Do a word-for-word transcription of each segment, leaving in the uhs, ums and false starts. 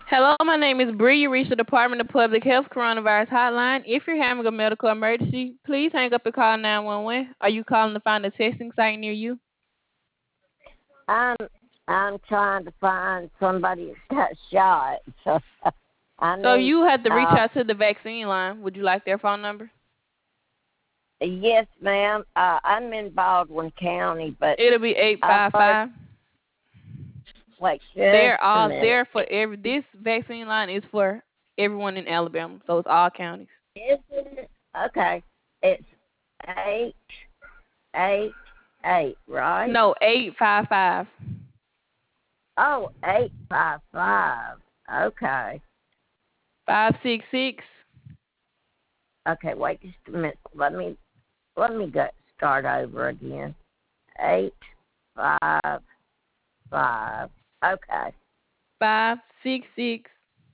Hello, my name is Bree. You reached the Department of Public Health Coronavirus Hotline. If you're having a medical emergency, please hang up and call nine one one. Are you calling to find a testing site near you? I'm I'm trying to find somebody that's got shot. So I So need you have to reach uh out to the vaccine line. Would you like their phone number? yes, ma'am. Uh I'm in Baldwin County, but It'll be eight I've five heard five. wait just They're a all minute. there for every. This vaccine line is for everyone in Alabama, so it's all counties. Isn't it? Okay. It's eight eight eight, right? No, eight five five. Oh, eight five five. Okay. Five six six. Okay, wait just a minute. Let me let me go start over again. Eight five five. Okay. Five six six.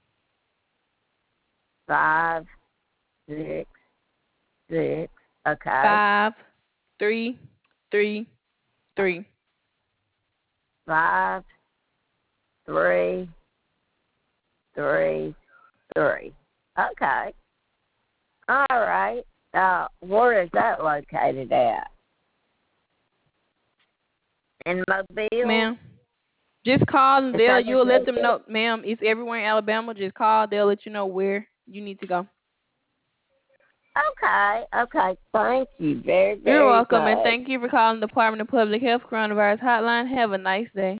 Five six six. Okay. Five three three three. Five three three three. Okay. All right. Uh, where is that located at? In Mobile? Ma'am. Just call and Is they'll that in you'll let them Mobile? know, ma'am, it's everywhere in Alabama. Just call, they'll let you know where you need to go. Okay. Okay. Thank you very, You're very welcome and much. thank you for calling the Department of Public Health Coronavirus Hotline. Have a nice day.